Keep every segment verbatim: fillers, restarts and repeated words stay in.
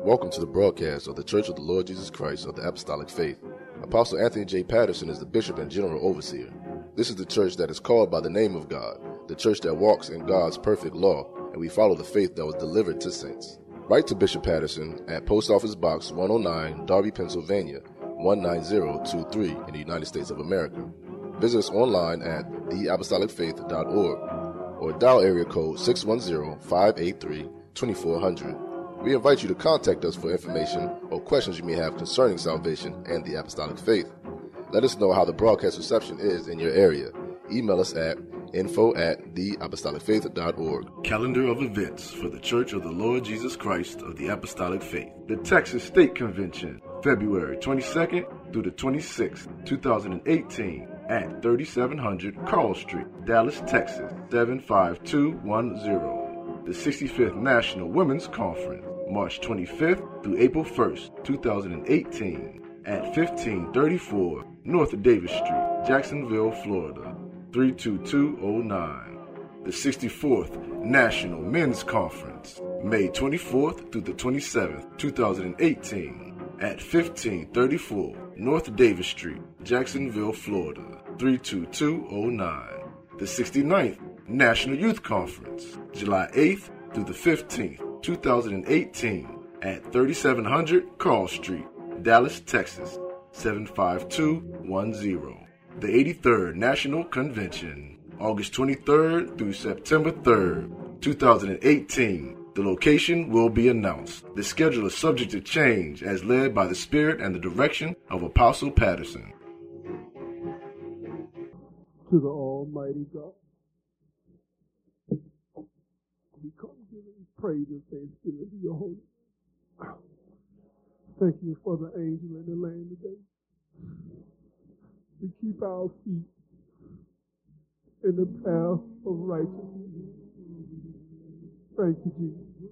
Welcome to the broadcast of the Church of the Lord Jesus Christ of the Apostolic Faith. Apostle Anthony J. Patterson is the Bishop and General Overseer. This is the church that is called by the name of God, the church that walks in God's perfect law, and we follow the faith that was delivered to saints. Write to Bishop Patterson at Post Office Box one oh nine, Darby, Pennsylvania, one nine zero two three in the United States of America. Visit us online at the apostolic faith dot org or dial area code six one zero, five eight three, two four zero zero. We invite you to contact us for information or questions you may have concerning salvation and the apostolic faith. Let us know how the broadcast reception is in your area. Email us at info at the apostolic faith dot org. Calendar of events for the Church of the Lord Jesus Christ of the Apostolic Faith. The Texas State Convention, February twenty-second through the twenty-sixth, two thousand eighteen, at thirty-seven hundred Carl Street, Dallas, Texas, seven five two one zero. The sixty-fifth National Women's Conference, March twenty-fifth through April first, two thousand eighteen, at fifteen thirty-four North Davis Street, Jacksonville, Florida, three two two zero nine. The sixty-fourth National Men's Conference, May twenty-fourth through the twenty-seventh, two thousand eighteen, at fifteen thirty-four North Davis Street, Jacksonville, Florida, three two two zero nine. The sixty-ninth National Youth Conference, July eighth through the fifteenth, two thousand eighteen, at thirty-seven hundred Carl Street, Dallas, Texas, seven five two one zero. The eighty-third National Convention, August twenty-third through September third, two thousand eighteen. The location will be announced. The schedule is subject to change as led by the Spirit and the direction of Apostle Patterson. To the Almighty God, we come giving praise and thanksgiving to your holy name. Thank you for the angel in the land today. To keep our feet in the path of righteousness. Thank you, Jesus.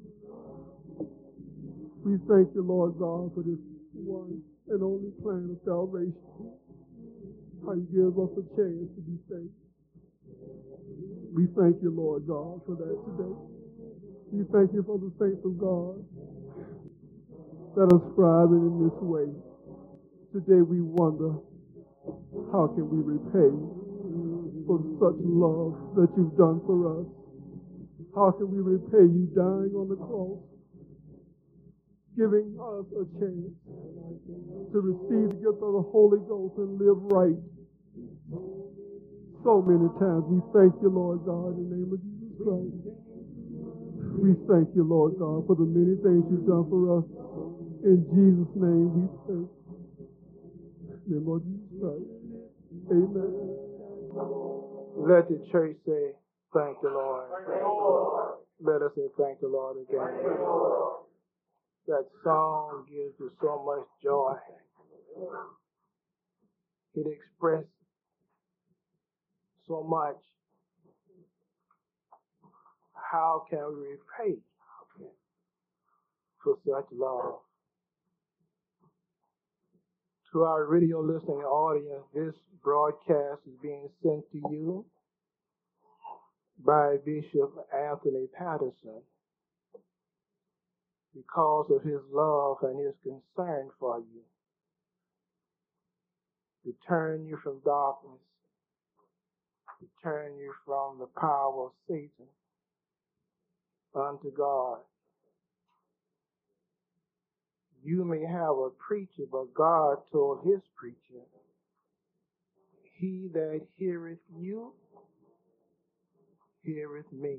We thank you, Lord God, for this one and only plan of salvation. How you give us a chance to be saved. We thank you, Lord God, for that today. We thank you for the saints of God that are striving in this way. Today we wonder, how can we repay for such love that you've done for us? How can we repay you dying on the cross, giving us a chance to receive the gift of the Holy Ghost and live right? So many times we thank you, Lord God, in the name of Jesus Christ. We thank you, Lord God, for the many things you've done for us. In Jesus' name we pray. In the name of Jesus Christ. Amen. Let the church say, thank the Lord. Let us say thank the Lord again. That song gives you so much joy. It expresses so much. How can we repay for such love? To our radio listening audience, this broadcast is being sent to you by Bishop Anthony Patterson because of his love and his concern for you, to turn you from darkness, to turn you from the power of Satan unto God. You may have a preacher, but God told his preacher, he that heareth you, heareth me.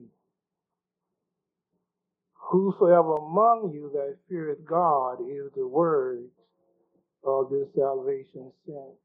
Whosoever among you that feareth God is the words of this salvation sent.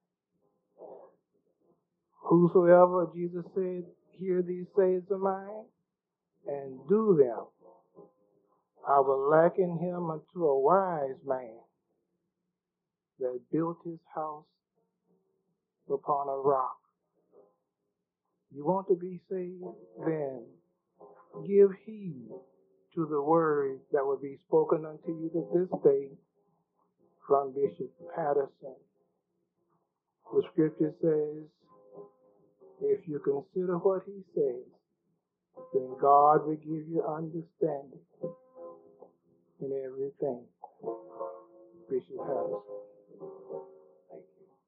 Whosoever, Jesus said, hear these sayings of mine, and do them, I will liken him unto a wise man that built his house upon a rock. You want to be saved? Then give heed to the words that will be spoken unto you this day from Bishop Patterson. The scripture says, if you consider what he says, then God will give you understanding in everything. Bishop Patterson. Thank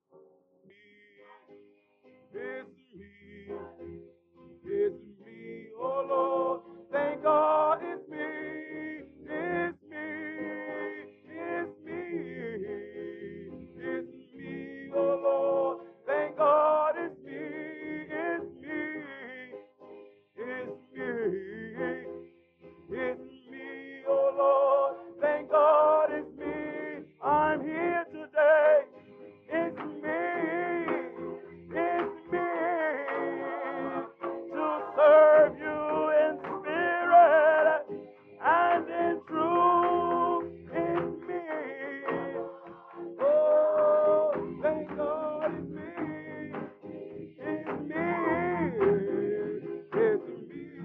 you. It's me, oh Lord, thank God it's me, it's me, it's me, it's me, oh Lord, thank God it's me, it's me, it's me, it's me, oh Lord, thank God it's me, I'm here today, it's me, it's me. Serve you in spirit and in truth. It's me. Oh, thank God it's me. It's me. It's me.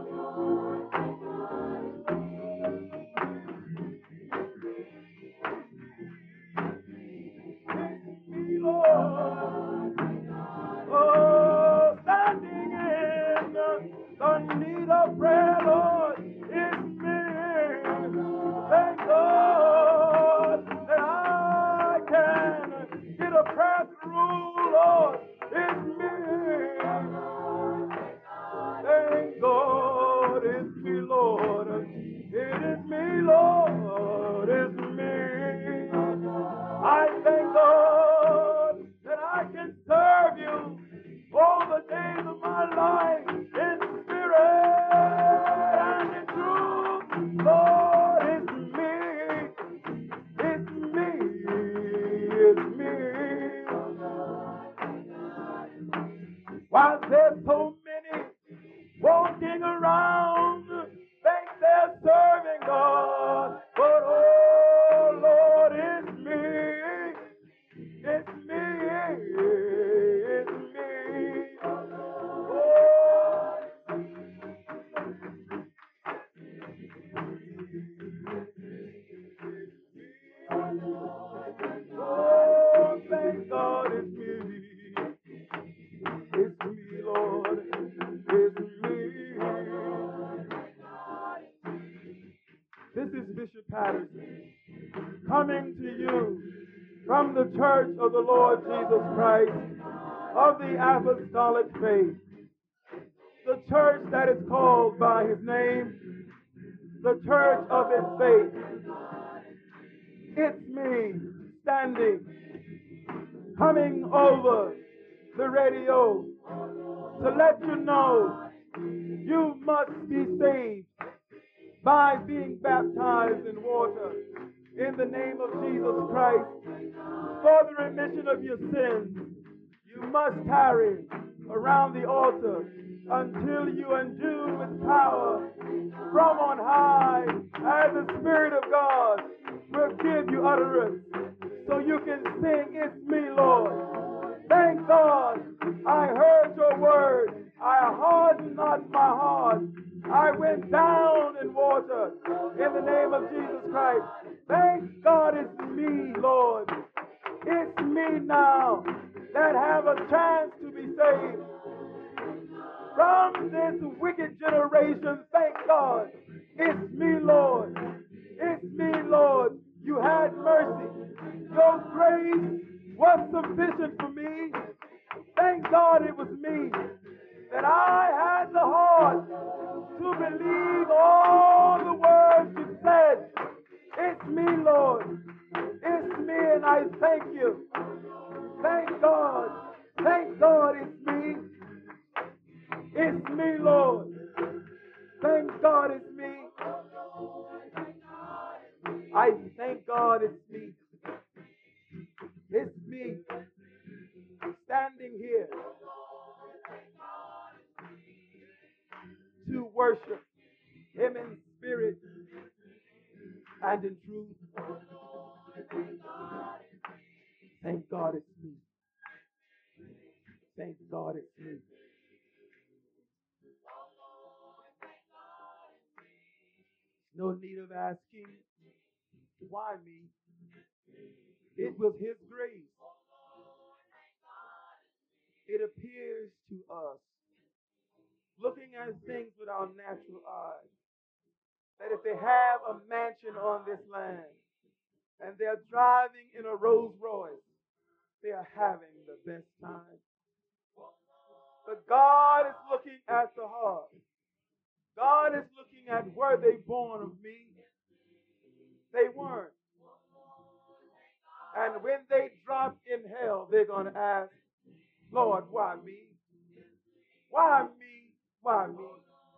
It's me, Lord. Oh, standing in the need of prayer, Lord, it's me. Thank God that I can get a prayer through, Lord, it's me. Thank God it's me, Lord. It is me, Lord, it's me. I thank God that I can serve you all the days of my life in spirit and in truth. Lord, it's me, it's me, it's me. While there's so many walking around, think they're serving God, but oh Lord, it's me, it's me, it's me. Oh, oh, thank God it's me, it's me, Lord, it's me. This is Bishop Patterson coming to you from the Church of the Lord Jesus Christ of the Apostolic Faith, the church that is called by his name, the church of his faith. It's me standing, coming over the radio to let you know you must be saved by being baptized in water in the name of Jesus Christ for the remission of your sins. You must tarry around the altar until you endue with power from on high, as the Spirit of God will give you utterance so you can sing, it's me, Lord. Thank God I heard your word. I hardened not my heart. I went down in water in the name of Jesus Christ. Thank God it's me, Lord. It's me now that have a chance to be saved from this wicked generation. Thank God. It's me, Lord. It's me, Lord. You had mercy. Your grace was sufficient for me. Thank God it was me that I had the heart to believe all the words you said. It's me, Lord. It's me, and I thank you. Thank God. Thank God it's me. It's me, Lord. Thank God it's me. I thank God it's me. It's me standing here to worship him in spirit and in truth. Thank God it's me. Thank God it's me. No need of asking, why me? It was his grace. It appears to us, looking at things with our natural eyes, that if they have a mansion on this land, and they're driving in a Rolls Royce. They are having the best time. But God is looking at the heart. God is looking at were they born of me? They weren't. And when they drop in hell, they're going to ask, Lord, why me? Why me? Why me?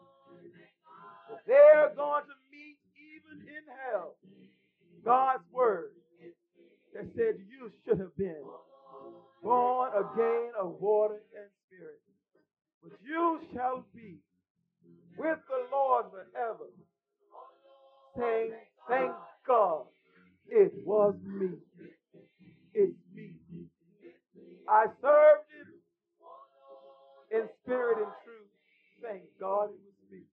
They're going to meet even in hell God's word that said you should have been born again of water and spirit. But you shall be with the Lord forever, saying, thank God it was me. It's me. I served him in spirit and truth. Thank God it was me.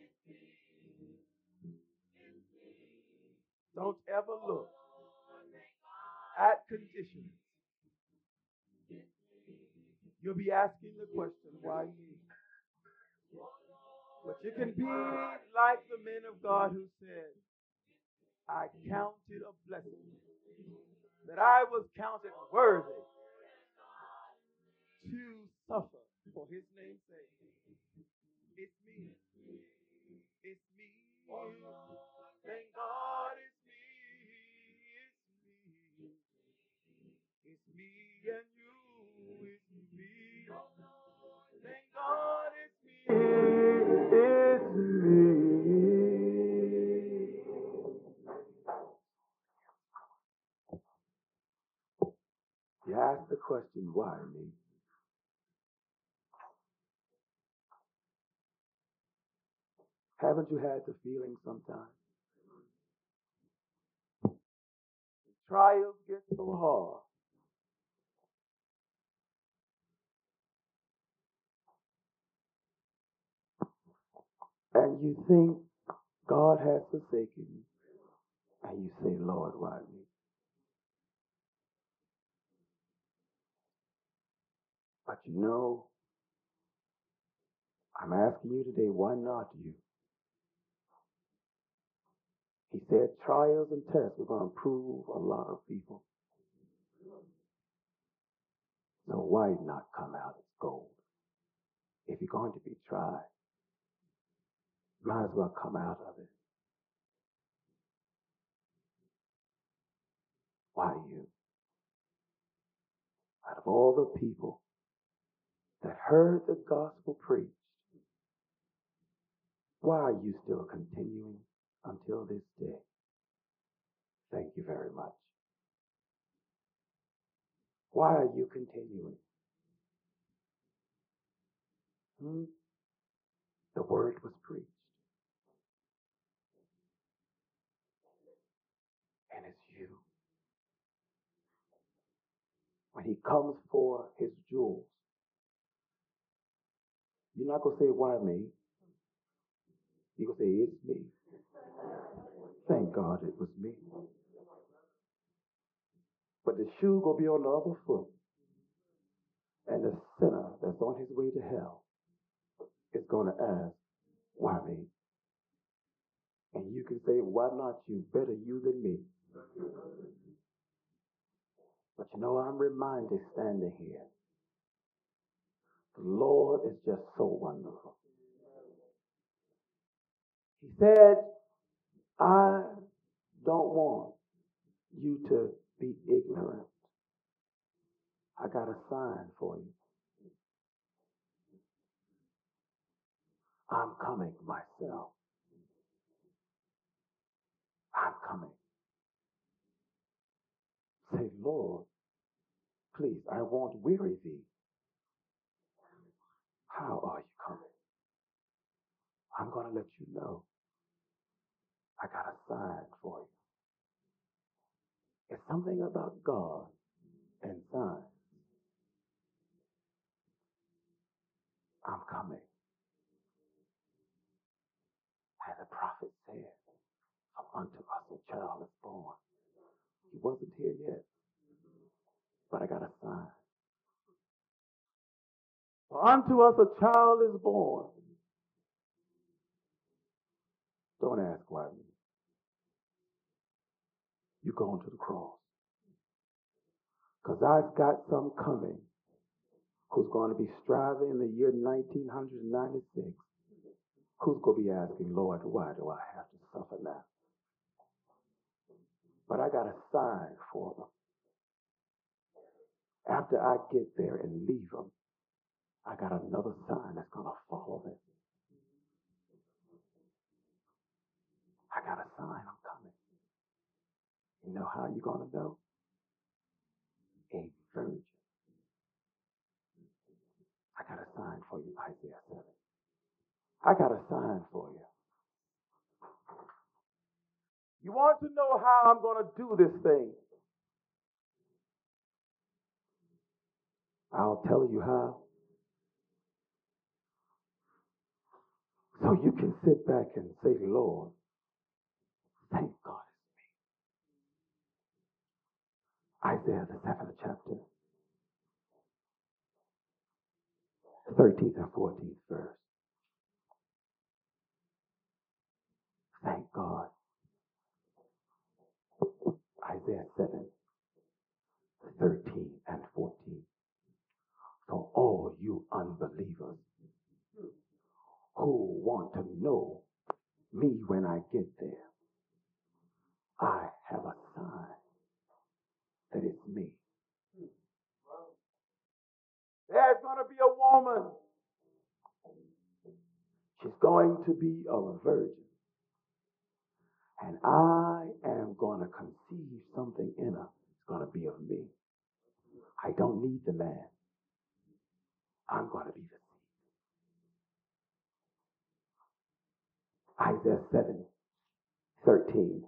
Don't ever look at conditions. You'll be asking the question, why me? But you can be like the men of God who said, I counted a blessing that I was counted worthy to suffer for his name's sake. It's me. It's me. Thank God it's me. It's me. It's me and you. It's me. Thank God it's me. It's me. You ask the question, why me? Haven't you had the feeling sometimes? Trials get so hard. And you think God has forsaken you. And you say, Lord, why me? But you know, I'm asking you today, why not you? He said trials and tests are going to prove a lot of people. So why not come out as gold? If you're going to be tried, might as well come out of it. Why you? Out of all the people that heard the gospel preached, why are you still continuing until this day? Thank you very much. Why are you continuing? Hmm? The word was preached. And it's you. When he comes for his jewels, you're not going to say, why me? You're going to say, it's me. Thank God it was me. But the shoe going to be on the other foot. And the sinner that's on his way to hell is going to ask, why me? And you can say, why not you? Better you than me. But you know, I'm reminded standing here, the Lord is just so wonderful. He said, I don't want you to be ignorant. I got a sign for you. I'm coming myself. I'm coming. Say, Lord, please, I won't weary thee. How are you coming? I'm going to let you know. I got a sign for you. It's something about God and signs. I'm coming. And the prophet said, for unto us a child is born. He wasn't here yet, but I got a sign. For unto us a child is born. Don't ask why me. you're going to the cross. Because I've got some coming who's going to be striving in the year nineteen ninety-six, who's going to be asking, Lord, why do I have to suffer now? But I got a sign for them. After I get there and leave them, I got another sign that's going to follow them. I got a sign, I'm coming. You know how you're going to know? A virgin. I got a sign for you, Isaiah seven. I got a sign for you. You want to know how I'm going to do this thing? I'll tell you how. So you can sit back and say, Lord, thank God it's me. Isaiah, the seventh chapter, thirteenth and fourteenth verse. Thank God. Isaiah seven, thirteen and fourteen. For all you unbelievers who want to know me when I get there, I have a sign that it's me. There's going to be a woman. She's going to be a virgin. And I am going to conceive something in her. It's going to be of me. I don't need the man. I'm going to be the seed. Isaiah seven, thirteen.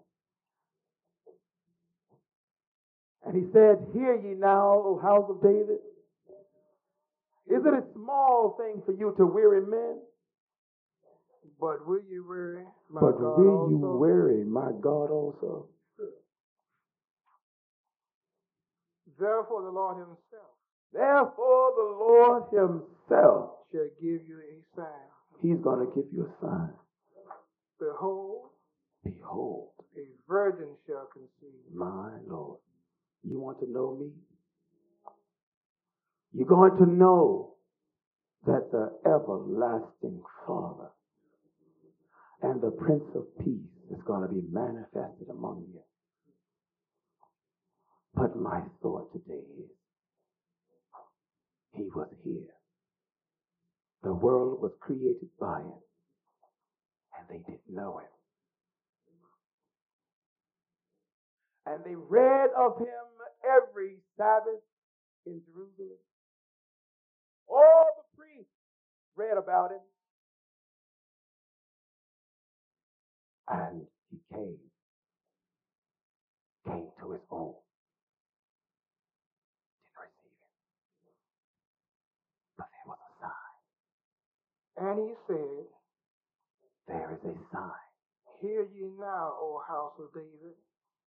And he said, hear ye now, O house of David. Is it a small thing for you to weary men? But will you weary my But God will also? you weary my God also? Therefore the Lord himself Therefore the Lord himself, shall give you a sign. he's going to give you a sign. Behold, Behold, a virgin shall conceive. my Lord. You want to know me? You're going to know that the everlasting Father and the Prince of Peace is going to be manifested among you. But my thought today is, he was here. The world was created by him, and they didn't know him. And they read of him every Sabbath in Jerusalem. All the priests read about him. And he came, came to his own. Didn't receive him. But there was a sign. And he said, There is a sign. hear ye now, O house of David.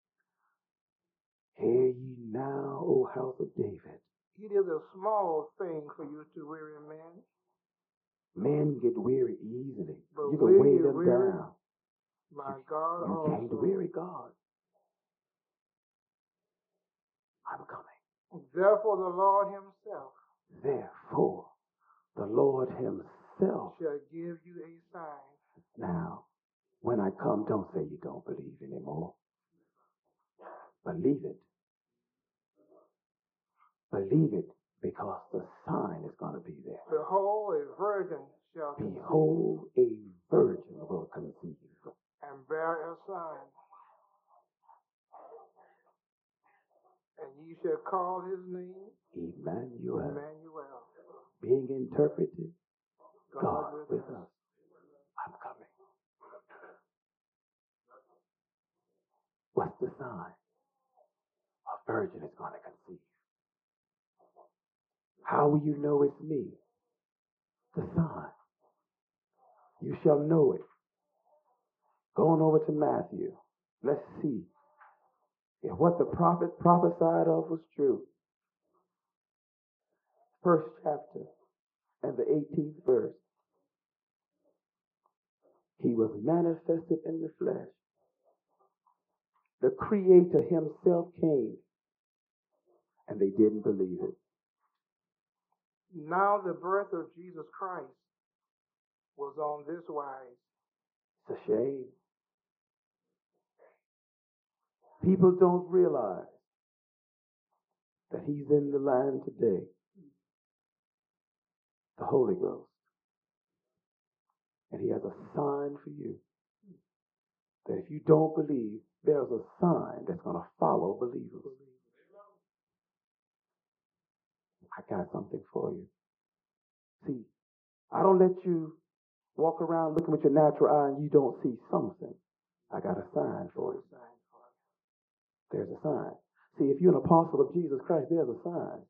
Hear ye now, O house of David. It is a small thing for you to weary men. Men get weary easily. But You will can weigh you them weary down. my God You also? can't weary God. I'm coming. Therefore the Lord himself Therefore, the Lord himself. shall give you a sign. Now, when I come, don't say you don't believe anymore. Believe it. Believe it, because the sign is going to be there. Behold, a virgin shall conceive Behold, a virgin will conceive and bear a son, and ye shall call his name Emmanuel, Emmanuel. being interpreted, God, God with with us. us. I'm coming. What's the sign? A virgin is going to conceive. How will you know it's me? The sign. You shall know it. Going over to Matthew. Let's see if what the prophet prophesied of was true. First chapter and the eighteenth verse. He was manifested in the flesh. The Creator himself came, and they didn't believe it. Now the birth of Jesus Christ was on this wise. It's a shame. People don't realize that he's in the land today. The Holy Ghost. And he has a sign for you. That if you don't believe, there's a sign that's going to follow believers. I got something for you. See, I don't let you walk around looking with your natural eye and you don't see something. I got a sign for you. There's a sign. See, if you're an apostle of Jesus Christ, there's a sign.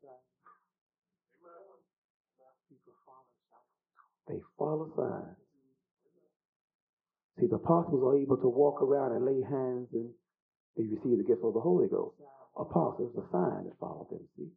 They follow signs. See, the apostles are able to walk around and lay hands and they receive the gift of the Holy Ghost. Apostles, a sign that followed them, see?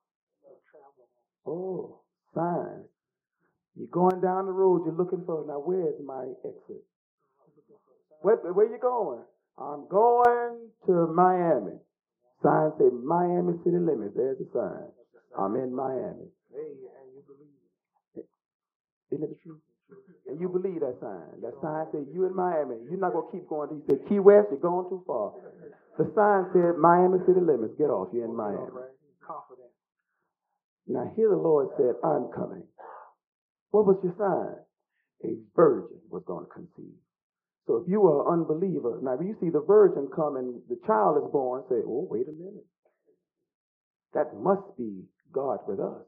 Oh, signs. You're going down the road, you're looking for, now where's my exit? Where, where you going? I'm going to Miami. Sign say Miami city limits. There's the sign. I'm in Miami. Hey, and you believe it. Isn't it the truth? And you believe that sign. That sign said you in Miami. You're not going to keep going. He said Key West, you're going too far. The sign said Miami city limits. Get off. You're in Miami. Confident. Now here the Lord said, I'm coming. What was your sign? A virgin was going to conceive. So if you are an unbeliever, now when you see the virgin come and the child is born, say, oh, wait a minute. That must be God with us.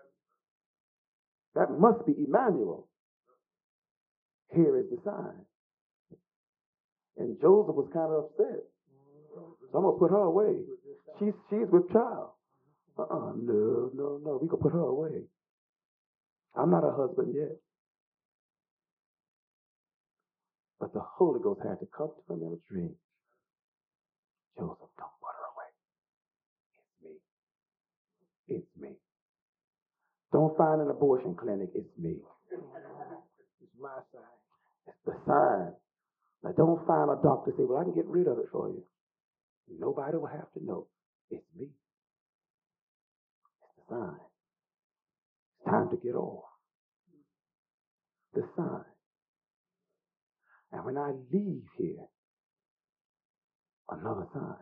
That must be Emmanuel. Here is the sign. And Joseph was kind of upset. So I'm going to put her away. She's, she's with child. Uh-uh, no, no, no. We can put her away. I'm not her husband yet. But the Holy Ghost had to come to him in a dream. Joseph, don't put her away. It's me. It's me. Don't find an abortion clinic. It's me. It's my sign. It's the sign. Now don't find a doctor say, well, I can get rid of it for you. Nobody will have to know. It's me. It's the sign. It's time to get off. The sign. And when I leave here, another sign.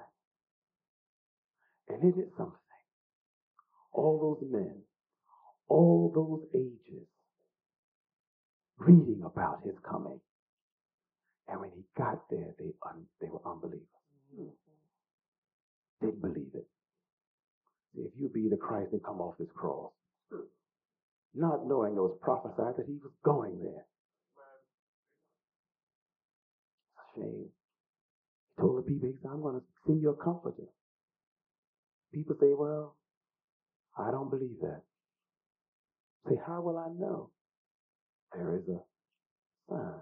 And isn't it something? All those men, all those ages, reading about his coming. And when he got there, they un- they were unbelievers. Mm-hmm. Didn't believe it. See, if you be the Christ and come off this cross, not knowing it was prophesied that he was going there. It's a shame. He told the people, he said, I'm going to send you a comforter. People say, well, I don't believe that. Say, how will I know? There is a sign.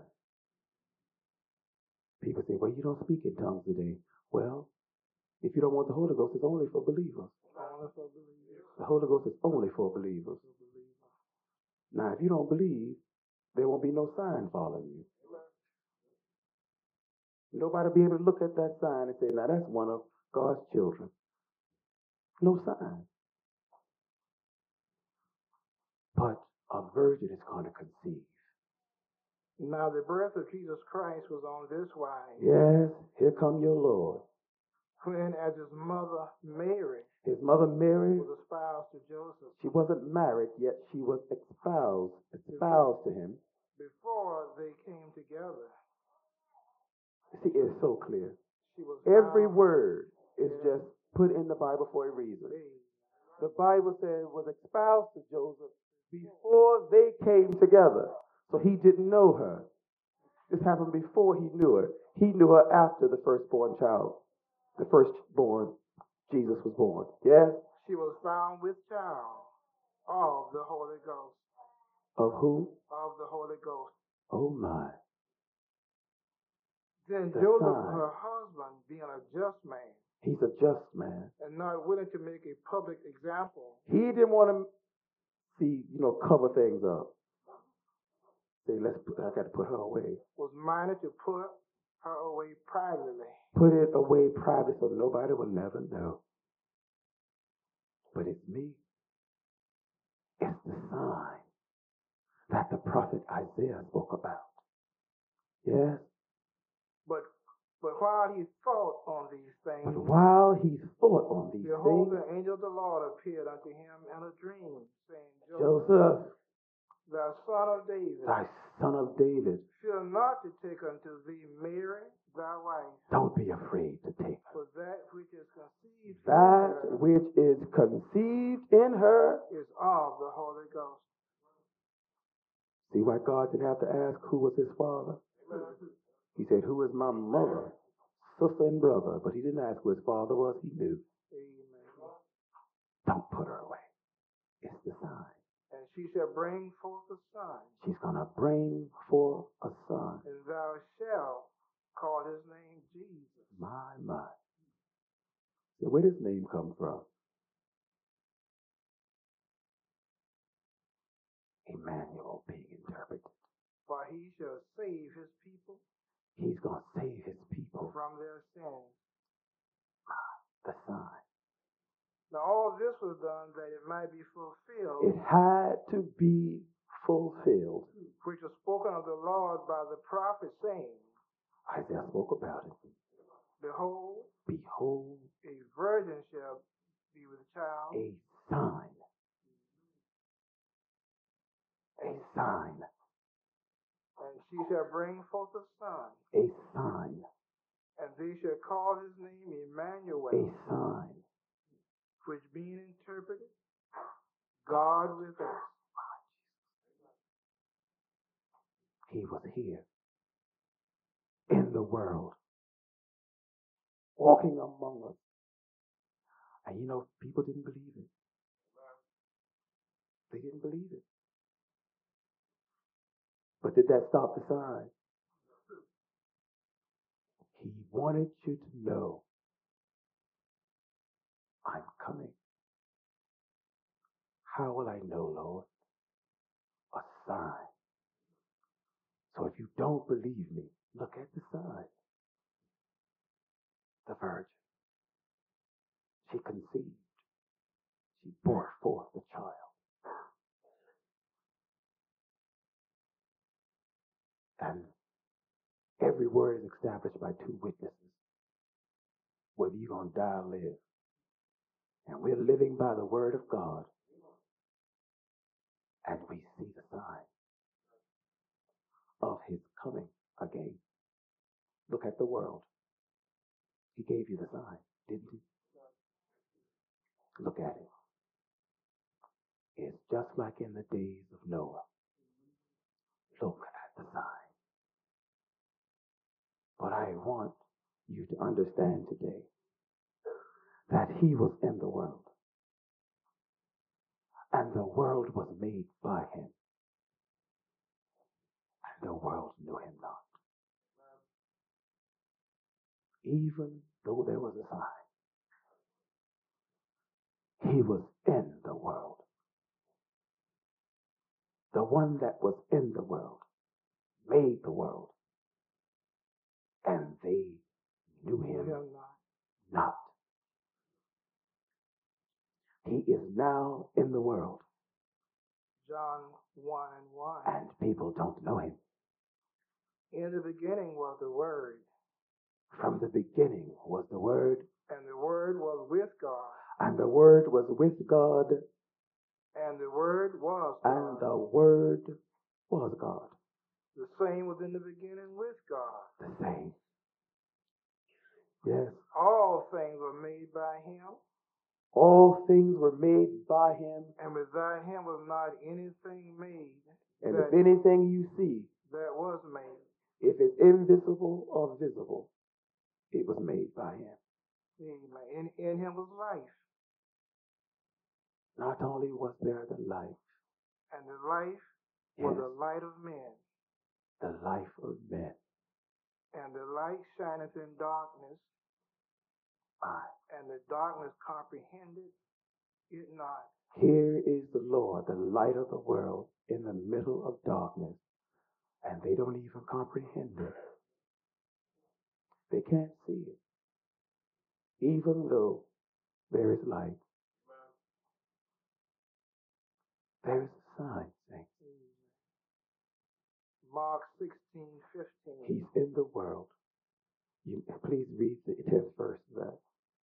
People say, well, you don't speak in tongues today. Well, if you don't want the Holy Ghost, it's only for believers. Only for believers. The Holy Ghost is only for believers. Now, if you don't believe, there won't be no sign following you. Nobody will be able to look at that sign and say, now that's one of God's children. No sign. But a virgin is going to conceive. Now the birth of Jesus Christ was on this wise. Yes, here come your Lord. When as his mother Mary, his mother Mary was espoused to Joseph. She wasn't married yet, she was espoused, espoused to him. Before they came together. See, it's so clear. She was Every found, word is yeah. just put in the Bible for a reason. The Bible says was espoused to Joseph before they came together. So he didn't know her. This happened before he knew her. He knew her after the firstborn child. The firstborn, Jesus was born. Yes? She was found with child of the Holy Ghost. Of who? Of the Holy Ghost. Oh my. Then The Joseph, sign. her husband, being a just man, He's a just man. and not willing to make a public example, He didn't want to see, you know, cover things up. Say, let's put, I got to put her away. was minded to put her away privately. Put it away privately so nobody will never know. But it's me. It's the sign that the prophet Isaiah spoke about. Yes. But but while he thought on these things, But while he thought on these behold, things, the angel of the Lord appeared unto him in a dream, saying, Joseph, thou son of David, thy son of David, fear not to take unto thee Mary, thy wife, don't be afraid to take her. for that which is conceived That in her which is conceived in her. is of the Holy Ghost. See why God didn't have to ask who was his father? He said, who is my mother, sister, and brother? But he didn't ask who his father was. He knew. Amen. Don't put her away. It's the sign. And she shall bring forth a son, She's going to bring forth a son. and thou shalt call his name Jesus. My, my. So where does his name come from? Emmanuel being interpreted. For he shall save his people He's going to save his people. from their sins. The sign. Now all this was done that it might be fulfilled, It had to be fulfilled. which was spoken of the Lord by the prophet, saying, Isaiah spoke about it. behold, Behold, a virgin shall be with child, a sign. A sign. and she shall bring forth a son, A sign. and they shall call his name Emmanuel, A sign. which being interpreted, God with us. He was here in the world, walking among us. And you know, people didn't believe it. They didn't believe it. But did that stop the sign? He wanted you to know, I'm coming. How will I know, Lord? A sign. So if you don't believe me, look at the sign. The virgin. She conceived. She bore forth the child. And every word is established by two witnesses. Whether you're going to die or live. And we're living by the word of God. And we see the sign of his coming again. Look at the world. He gave you the sign, didn't he? Look at it. It's just like in the days of Noah. Look at the sign. But I want you to understand today that he was in the world. And the world was made by him. And the world knew him not. Even though there was a sign, he was in the world. The one that was in the world made the world. And they knew him not. He is now in the world. John one and one. And people don't know him. In the beginning was the Word, From the beginning was the Word. and the Word was with God, And the Word was with God. and the Word was And God. the Word was God. The same was in the beginning with God. The same. Yes. All things were made by him, All things were made by him. and without him was not anything made And that, if anything you see, that was made. if it's invisible or visible, it was made by him. Amen. In, in him was life, Not only was there the life, and the life yes, was the light of men. the life of men. And the light shineth in darkness, My. and the darkness comprehended it not. Here is the Lord, the light of the world, in the middle of darkness, and they don't even comprehend it. They can't see it. Even though there is light, there is a sign, saints. Mark sixteen fifteen. He's in the world. You, please read the tenth verse of that.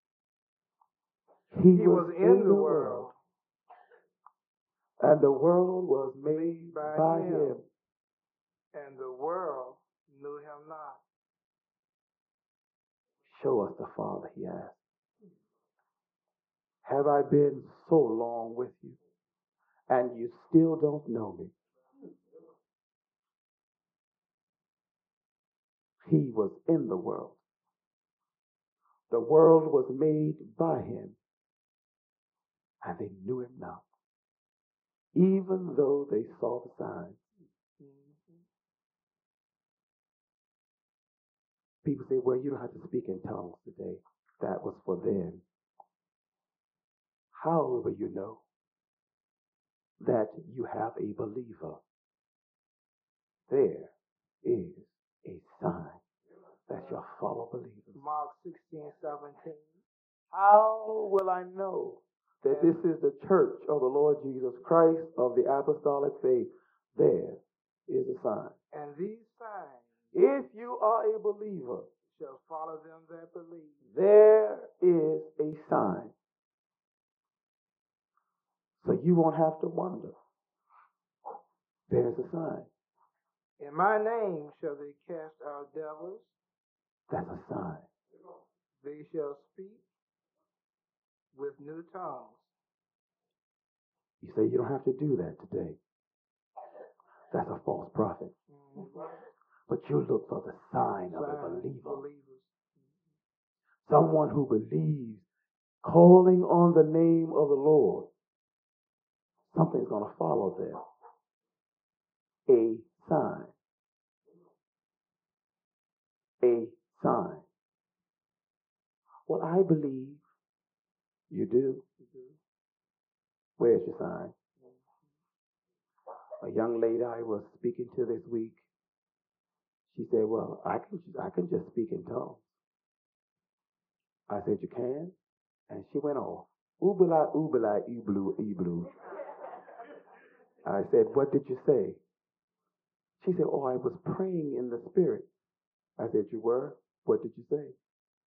He, He was, was in, in the, the world, world, and the world was made by, by him, him, and the world knew him not. Show us the Father, he asked. Have I been so long with you, and you still don't know me? He was in the world. The world was made by him, and they knew him not, even though they saw the signs. People say, well, you don't have to speak in tongues today. That was for them. How will you know that you have a believer? There is a sign that shall follow believers. Mark sixteen seventeen. How will I know that this is the church of the Lord Jesus Christ of the apostolic faith? There is a sign. And these signs, if you are a believer, shall follow them that believe. There is a sign. So you won't have to wonder. There's a sign. In my name shall they cast out devils. That's a sign. They shall speak with new tongues. You say you don't have to do that today. That's a false prophet. Mm-hmm. But you look for the sign, sign of a believer. Believers. Someone who believes, calling on the name of the Lord. Something's going to follow them. A sign. A sign. Well, I believe you do. Where's your sign? A young lady I was speaking to this week, she said, well, I can, I can just speak in tongues. I said, you can? And she went off. Oobala, oobala, eeblu, eeblu. I said, what did you say? She said, oh, I was praying in the spirit. I said, you were? What did you say?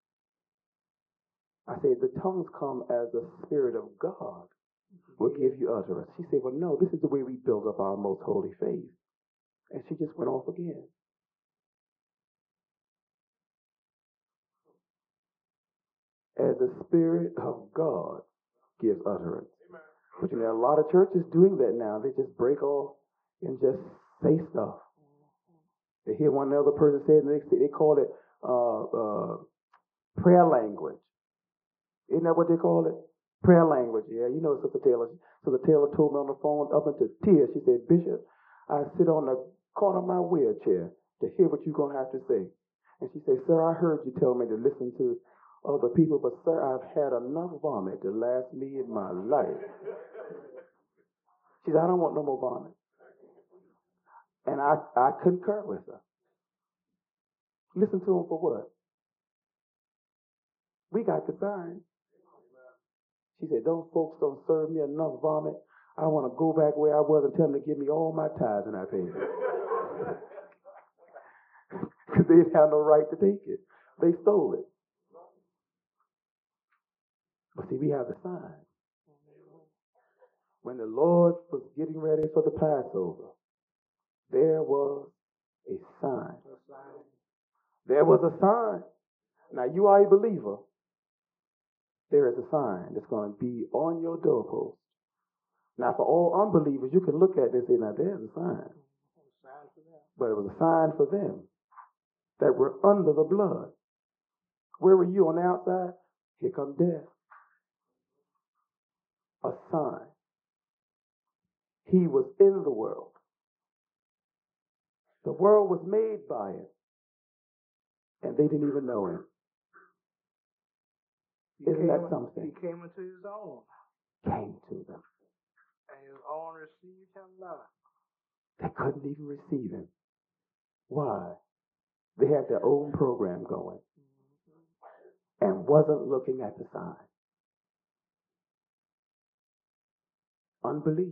I said, the tongues come as the Spirit of God will give you utterance. She said, well, no, this is the way we build up our most holy faith. And she just went off again. As the Spirit of God gives utterance. But you know, a lot of churches doing that now. They just break off and just say stuff. They hear one other person say it, and they, say, they call it uh, uh, prayer language. Isn't that what they call it? Prayer language, yeah. You know, Sister Taylor. Sister Taylor told me on the phone up into tears. She said, Bishop, I sit on the corner of my wheelchair to hear what you're going to have to say. And she said, sir, I heard you tell me to listen to other people, but sir, I've had enough vomit to last me in my life. She said, I don't want no more vomit. And I, I concur with her. Listen to him for what? We got the sign. She said, those folks don't serve me enough vomit. I want to go back where I was and tell them to give me all my tithes and I paid it. Because they didn't have no right to take it. They stole it. But see, we have the sign. When the Lord was getting ready for the Passover, there was a sign. There was a sign. Now, you are a believer. There is a sign that's going to be on your doorpost. Now, for all unbelievers, you can look at this and say, now, there's a sign. But it was a sign for them that were under the blood. Where were you on the outside? Here comes death. A sign. He was in the world. The world was made by him. And they didn't even know him. He Isn't came, that something? He came into his own. Came to them. And his own received him not. They couldn't even receive him. Why? They had their own program going. and wasn't looking at the sign. Unbelief.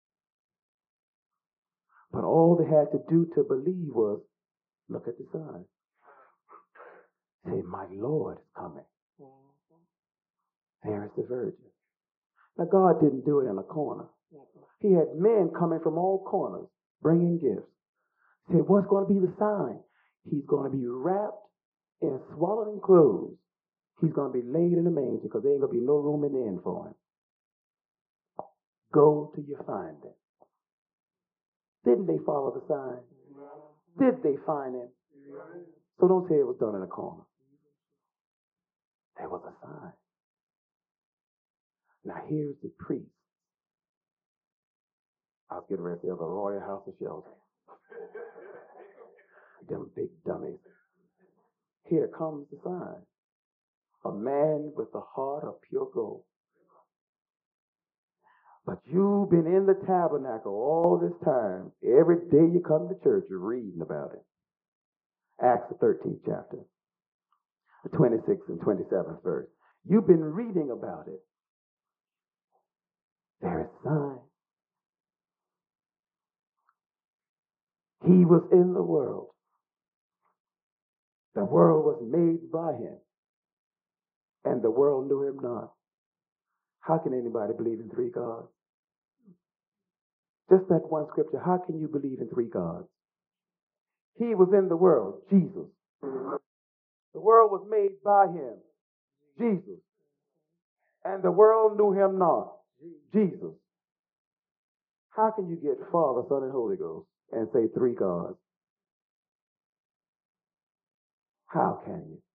But all they had to do to believe was look at the sign. Say, my Lord is coming. There is the virgin. Now, God didn't do it in a corner. He had men coming from all corners, bringing gifts. Say, what's going to be the sign? He's going to be wrapped in swaddling clothes. He's going to be laid in a manger because there ain't going to be no room in the inn for him. Go till you find him. Didn't they follow the sign? Did they find him? So don't say it was done in a corner. There was a sign. Now here's the priest. I was getting ready to say the Royal House of Shelter. Them big dummies. Here comes the sign. A man with a heart of pure gold. But you've been in the tabernacle all this time. Every day you come to church, you're reading about it. Acts the thirteenth chapter, the twenty-sixth and twenty-seventh verse. You've been reading about it. There is a sign. He was in the world. The world was made by him, and the world knew him not. How can anybody believe in three gods? Just that one scripture. How can you believe in three gods? He was in the world, Jesus. The world was made by him, Jesus. And the world knew him not, Jesus. How can you get Father, Son, and Holy Ghost and say three gods? How can you?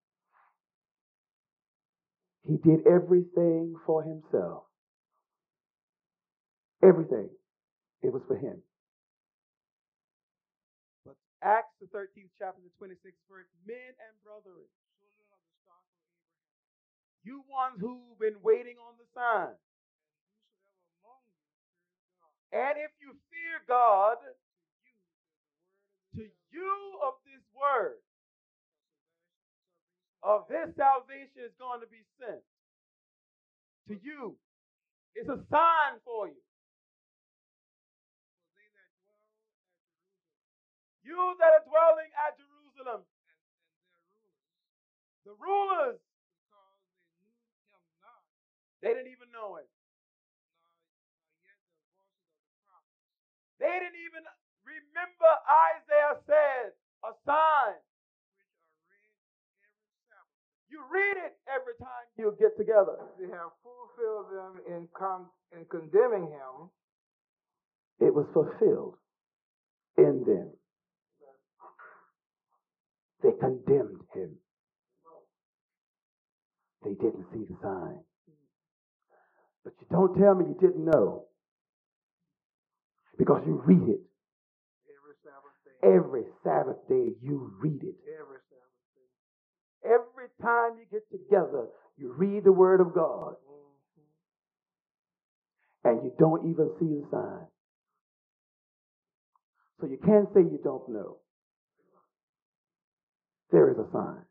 He did everything for himself. Everything. It was for him. But Acts, the thirteenth chapter, the twenty-sixth verse, men and brethren, children of the stock of Abraham, you ones who've been waiting on the sign, and if you fear God, to you of this word, of this salvation is going to be sent to you. It's a sign for you. You that are dwelling at Jerusalem, the rulers, they didn't even know it. They didn't even remember Isaiah said, a sign. You read it every time you get together. They have fulfilled them in, con- in condemning him. It was fulfilled in them. They condemned him. They didn't see the sign. But you don't tell me you didn't know. Because you read it. Every Sabbath day. Every Sabbath day you read it. Every Sabbath day. Every time you get together, you read the Word of God. Mm-hmm. And you don't even see the sign. So you can't say you don't know. There is a sign.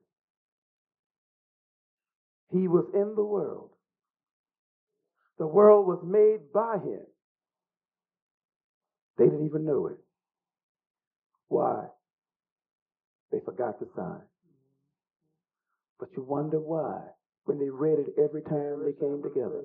He was in the world. The world was made by him. They didn't even know it. Why? They forgot the sign. But you wonder why when they read it every time they came together.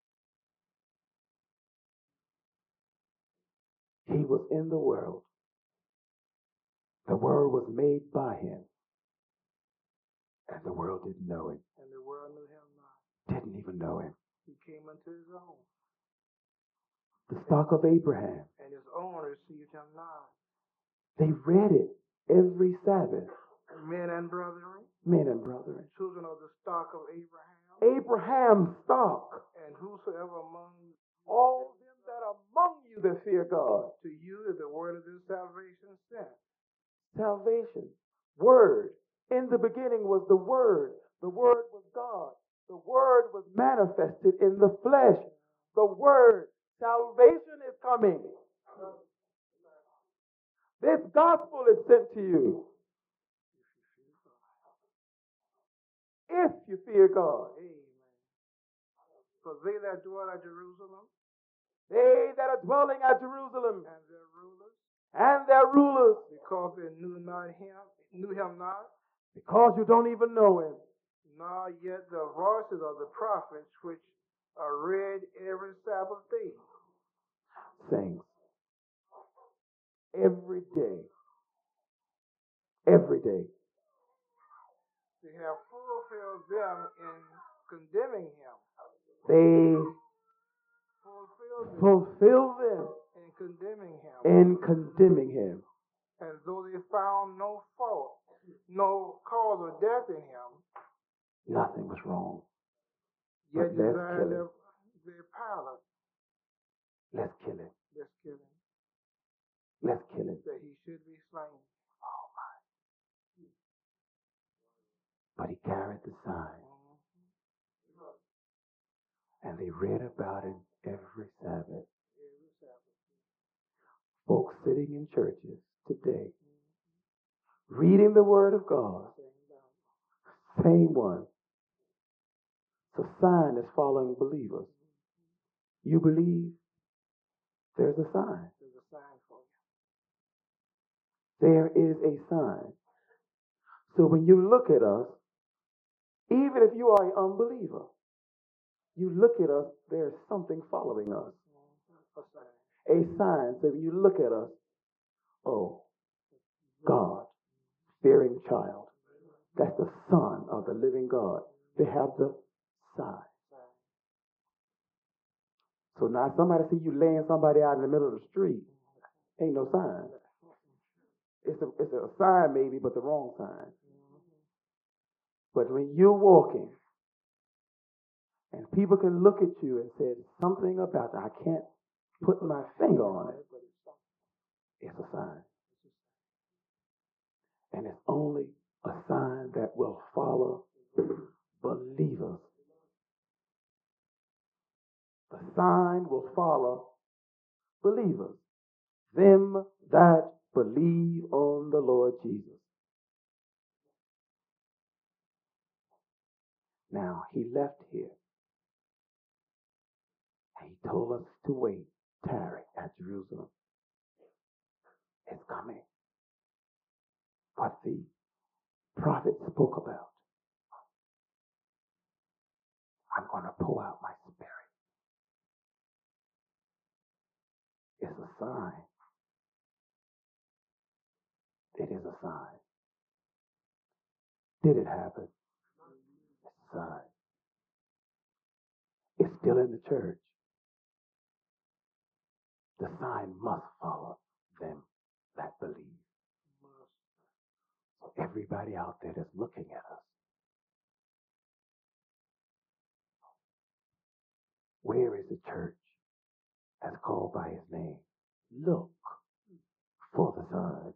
He was in the world. The world was made by him. And the world didn't know him. And the world knew him not. Didn't even know him. He came unto his own. The stock of Abraham. And his own received him not. They read it every Sabbath. Men and brethren. Men and brethren. Children of the stock of Abraham. Abraham's stock. And whosoever among you. All them that are among you that fear God. To you is the word of this salvation sent. Salvation. Word. In the beginning was the Word. The Word was God. The Word was manifested in the flesh. The Word. Salvation is coming. This gospel is sent to you. if you fear God. Amen. For they that dwell at Jerusalem They that are dwelling at Jerusalem and their rulers, and their rulers, because they knew not him, knew him not, because you don't even know him. nor yet the voices of the prophets which are read every Sabbath day. Saints, every day, every day, They have fulfilled them in condemning him. they Fulfilled them fulfill them in condemning him. in condemning him. As though they found no fault, no cause of death in him, Nothing was wrong. yet But let's desired kill their, him. their pilot, Let's kill him. let's kill him, Let's kill him. that he should be slain. But he carried the sign, and they read about him every Sabbath. Every Sabbath. Folks sitting in churches today, reading the Word of God, same one. It's a sign that's following believers. You believe, there's a sign. There's a sign for you. There is a sign. So when you look at us, even if you are an unbeliever, you look at us, there's something following us. A sign. A sign. So when you look at us, oh, God, fearing child. That's the Son of the living God. They have the sign. So now somebody see you laying somebody out in the middle of the street, ain't no sign. It's a, it's a sign maybe, but the wrong sign. But when you're walking, and people can look at you and say something about it, I can't put my finger on it. It's a sign. And it's only a sign that will follow believers. The sign will follow believers. Them that believe on the Lord Jesus. Now, he left here. And he told us to wait, tarry at Jerusalem. It's coming. What the prophet spoke about. I'm going to pour out my spirit. It's a sign. It is a sign. Did it happen? It's a sign. It's still in the church. The sign must follow them that believe. So everybody out there that's looking at us, where is the church that's called by his name? Look for the sign.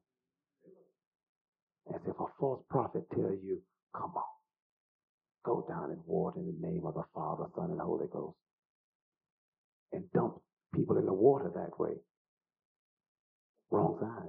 As if a false prophet tell you, come on, go down and water in the name of the Father, Son, and Holy Ghost. And dump people in the water that way. Wrong sign.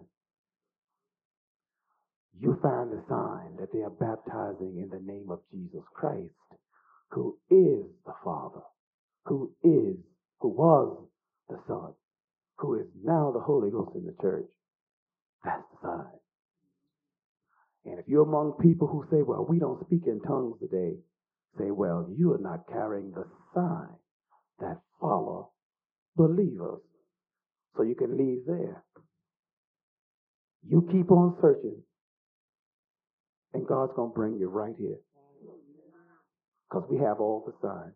You find the sign that they are baptizing in the name of Jesus Christ, who is the Father, who is, who was the Son, who is now the Holy Ghost in the church. That's the sign. And if you're among people who say, well, we don't speak in tongues today, say, well, you are not carrying the sign that follow believers. So you can leave there. You keep on searching, and God's going to bring you right here. Because we have all the signs.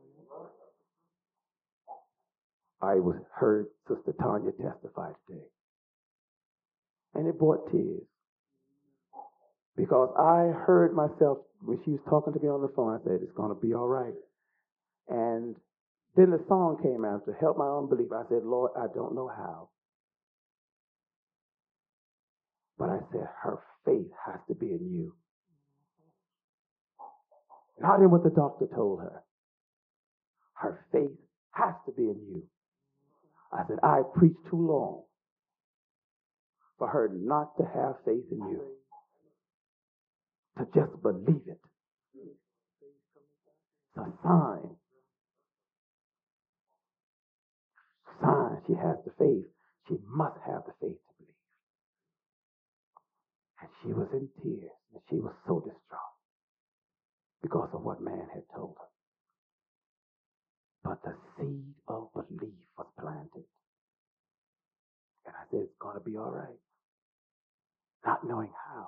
I was heard Sister Tanya testify today. And it brought tears. Because I heard myself, when she was talking to me on the phone, I said, it's going to be all right. And then the song came out to help my unbelief. I said, Lord, I don't know how. But I said, her faith has to be in you. Not in what the doctor told her. Her faith has to be in you. I said, I preached too long for her not to have faith in you. To just believe it. It's a sign. Sign. She has the faith. She must have the faith to believe. And she was in tears. And she was so distraught because of what man had told her. But the seed of belief was planted. And I said, it's going to be all right. Not knowing how.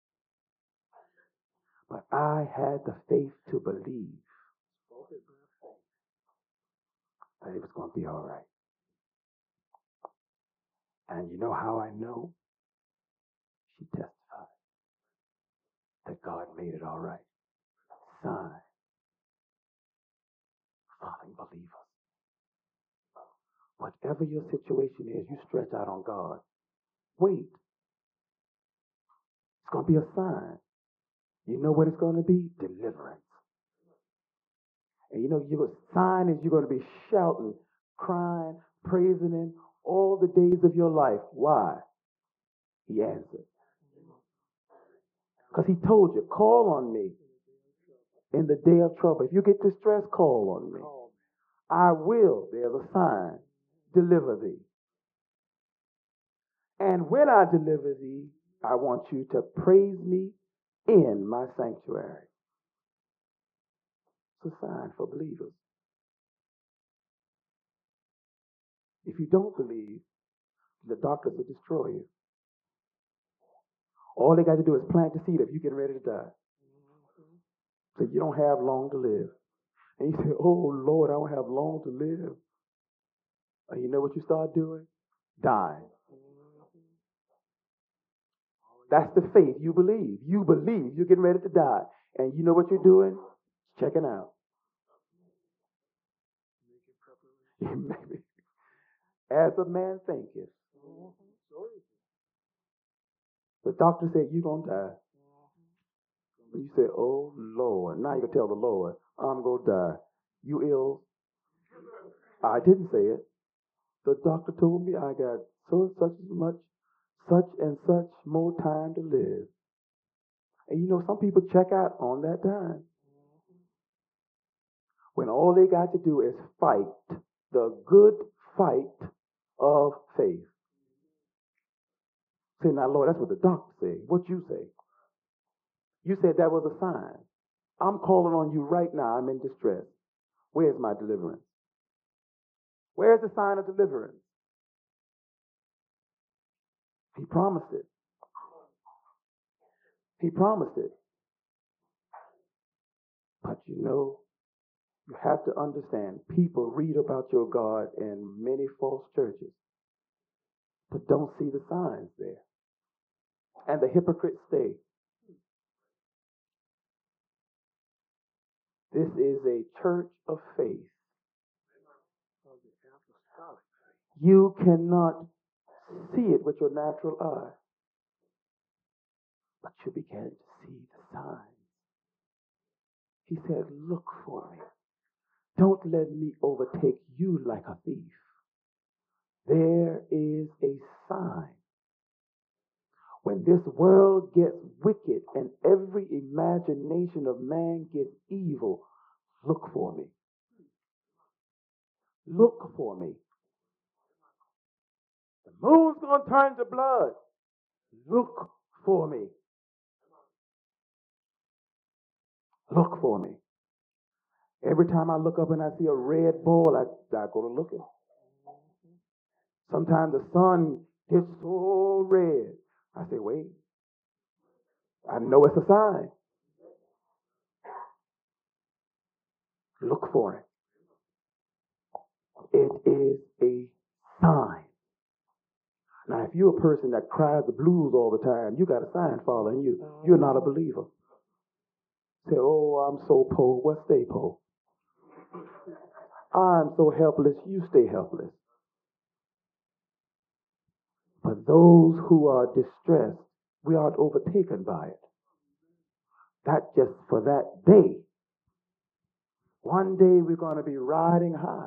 But I had the faith to believe that it was going to be all right. And you know how I know? She testified that God made it all right. Sign. Falling believers. Whatever your situation is, you stretch out on God. Wait. It's going to be a sign. You know what it's going to be? Deliverance. And you know, your sign is you're going to be shouting, crying, praising Him all the days of your life. Why? He answered. Because He told you, call on me in the day of trouble. If you get distressed, call on me. I will, there's a sign, deliver thee. And when I deliver thee, I want you to praise me in my sanctuary. It's a sign for believers. If you don't believe, the doctors will destroy you. All they got to do is plant the seed if you're getting ready to die. So you don't have long to live. And you say, oh, Lord, I don't have long to live. And you know what you start doing? Dying. That's the faith you believe. You believe you're getting ready to die. And you know what you're doing? Checking out. As a man thinketh. The doctor said, you're going to die. You say, oh, Lord. Now you can tell the Lord, I'm going to die. You ill? I didn't say it. The doctor told me I got so such much, such and such more time to live. And you know, some people check out on that time. When all they got to do is fight the good fight of faith. Say, now, Lord, that's what the doctor said. What you say? You said that was a sign. I'm calling on you right now. I'm in distress. Where's my deliverance? Where's the sign of deliverance? He promised it. He promised it. But you know, you have to understand, people read about your God in many false churches, but don't see the signs there. And the hypocrites stay. This is a church of faith. You cannot see it with your natural eye, but you begin to see the signs. He said, look for me. Don't let me overtake you like a thief. There is a sign. When this world gets wicked and every imagination of man gets evil, look for me. Look for me. The moon's going to turn to blood. Look for me. Look for me. Every time I look up and I see a red ball, I, I go to looking. Sometimes the sun gets so red. I say, wait. I know it's a sign. Look for it. It is a sign. Now, if you're a person that cries the blues all the time, you got a sign following you. You're not a believer. Say, oh, I'm so poor. Well, stay poor. I'm so helpless. You stay helpless. But those who are distressed, we aren't overtaken by it. That's just for that day. One day we're going to be riding high.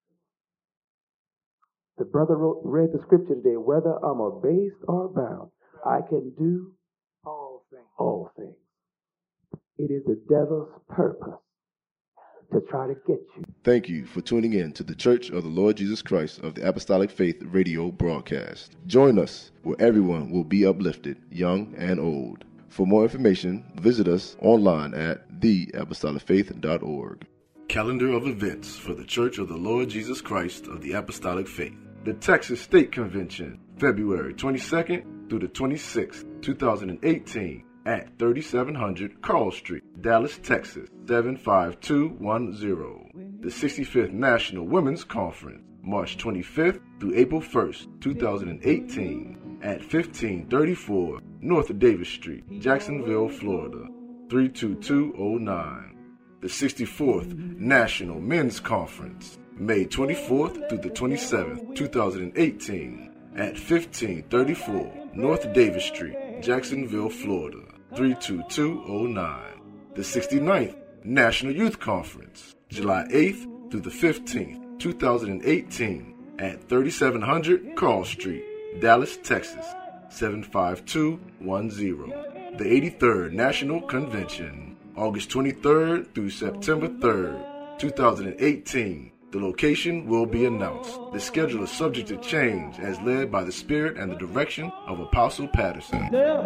The brother wrote, read the scripture today, whether I'm abased or bound, I can do All things. all things. It is the devil's purpose to try to get you. Thank you for tuning in to the Church of the Lord Jesus Christ of the Apostolic Faith radio broadcast. Join us where everyone will be uplifted, young and old. For more information, visit us online at the apostolic faith dot org. Calendar of events for the Church of the Lord Jesus Christ of the Apostolic Faith. The Texas State Convention, February twenty-second through the twenty-sixth, two thousand eighteen, at thirty-seven hundred Carl Street, Dallas, Texas, seven five two one zero. The sixty-fifth National Women's Conference, March twenty-fifth through April first, two thousand eighteen, at fifteen thirty-four North Davis Street, Jacksonville, Florida, three two two oh nine. The sixty-fourth National Men's Conference, May twenty-fourth through the twenty-seventh, two thousand eighteen, at fifteen thirty-four North Davis Street, Jacksonville, Florida, three two two oh nine. The sixty-ninth National Youth Conference, July eighth through the fifteenth, two thousand eighteen, at thirty-seven hundred Carl Street, Dallas, Texas, seven five two one zero. The eighty-third National Convention, August twenty-third through September third, two thousand eighteen. The location will be announced. The schedule is subject to change as led by the Spirit and the direction of Apostle Patterson.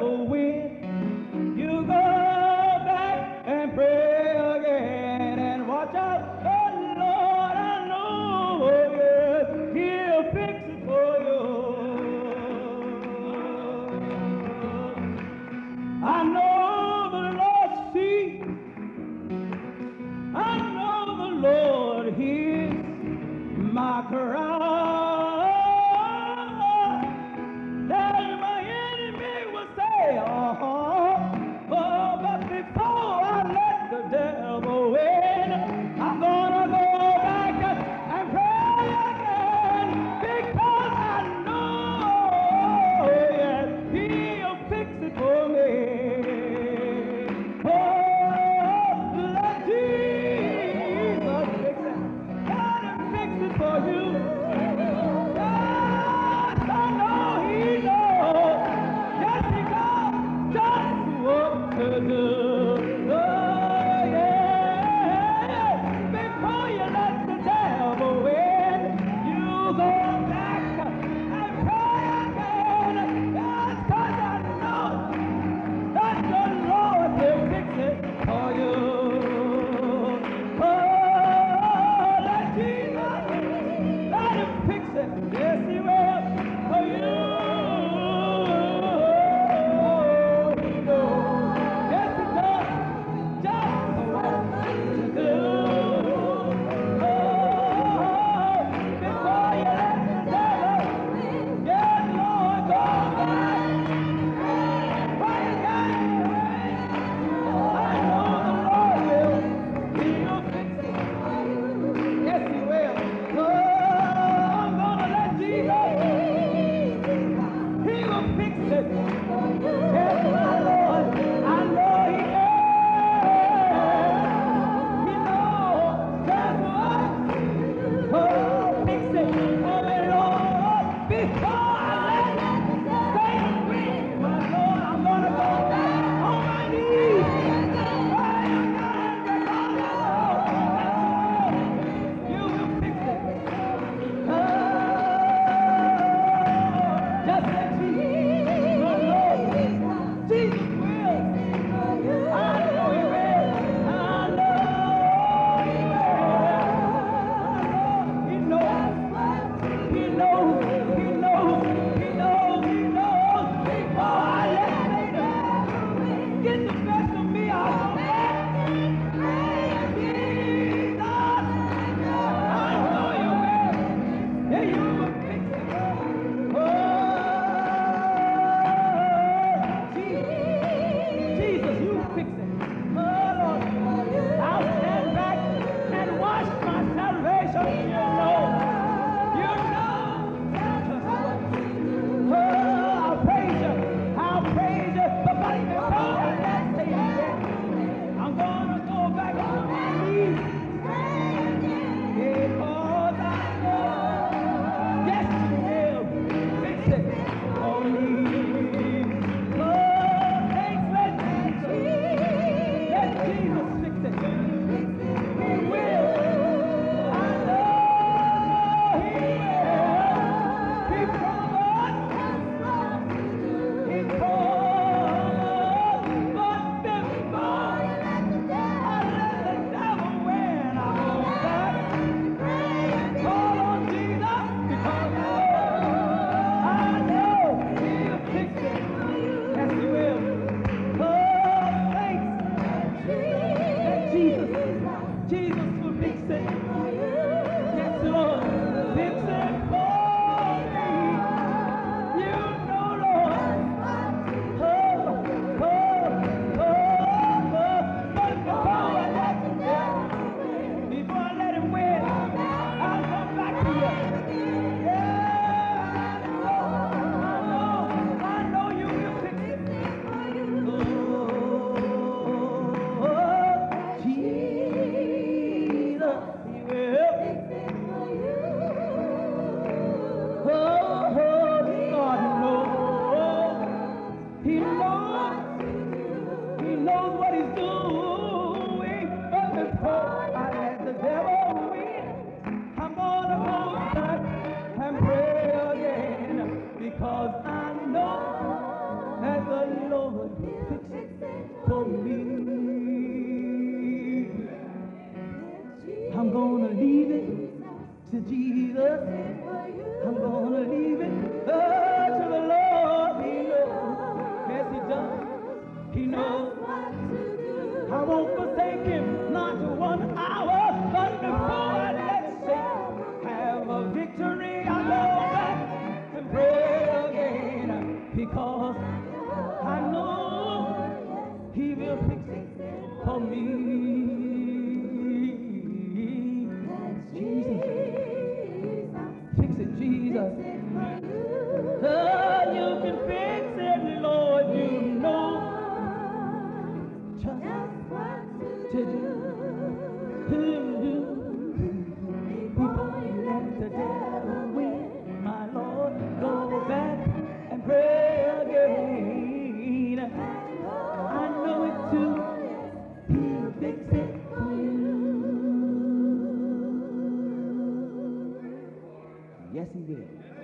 You go back and pray again and watch out. Oh Lord, I know, yes, He'll fix it for you. I know the Lord sees. I know the Lord hears my cry. That my enemy will say, oh, oh, but before I let the devil win, I'm gonna go back and pray again, because I know, yes, He'll fix it for me. knows what he's doing. But before I let the devil win, I'm gonna go back and pray again, because I know that the Lord fixed it for me. I'm gonna leave it to Jesus. I'm gonna leave it uh, to the Lord. He knows, yes he does. He knows. I won't forsake him, not one hour. But before I let Satan have a victory, I'll go back and pray again, because I know he will fix it for me. Jesus, fix it, Jesus. Oh, you can fix it, Lord, you know just what to do. To do. Before you let the devil win, my Lord, go back and pray again. I know it too. He'll fix it for you. Yes, he will.